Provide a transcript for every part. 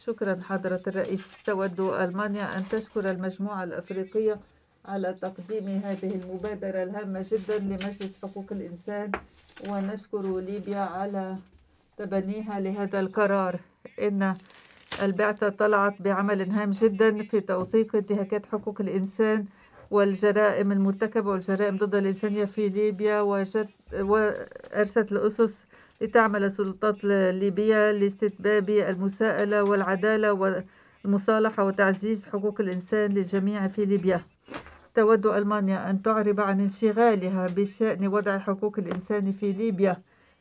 شكرا حضرة الرئيس. تود ألمانيا أن تشكر المجموعة الأفريقية على تقديم هذه المبادرة الهامة جدا لمجلس حقوق الإنسان، ونشكر ليبيا على تبنيها لهذا القرار. إن البعثة طلعت بعمل هام جدا في توثيق انتهاكات حقوق الإنسان والجرائم المرتكبة والجرائم ضد الإنسانية في ليبيا، وأرست الأسس لتعمل السلطات الليبية لاستتباب المساءلة والعدالة والمصالحة وتعزيز حقوق الإنسان للجميع في ليبيا. تود ألمانيا أن تعرب عن انشغالها بشأن وضع حقوق الإنسان في ليبيا،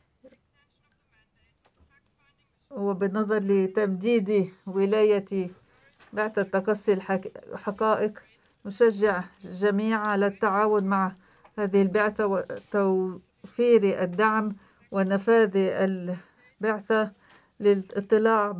وبالنظر لتمديد ولاية بعثة تقصي الحقائق. نشجع الجميع على التعاون مع هذه البعثة وتوفير الدعم ونفاذ البعثة للاطلاع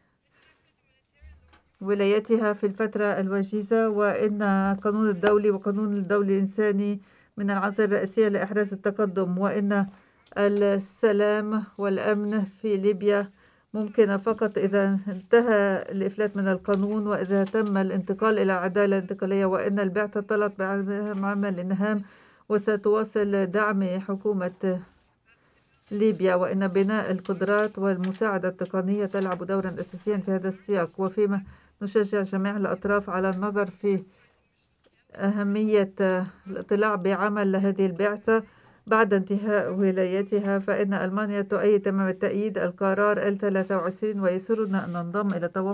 بولايتها في الفترة الوجيزة، وإن القانون الدولي وقانون الدولي الإنساني من العناصر الرئيسية لإحراز التقدم، وإن السلام والأمن في ليبيا ممكن فقط إذا انتهى الإفلات من القانون وإذا تم الانتقال إلى عدالة انتقالية، وإن البعثة طلبت بعمل هام وستواصل دعم حكومة ليبيا، وإن بناء القدرات والمساعدة التقنية تلعب دورا أساسيا في هذا السياق. وفيما نشجع جميع الأطراف على النظر في أهمية الاطلاع بعمل هذه البعثة بعد انتهاء ولايتها، فإن ألمانيا تؤيد تمام التأييد القرار 23 ويسرنا أن ننضم إلى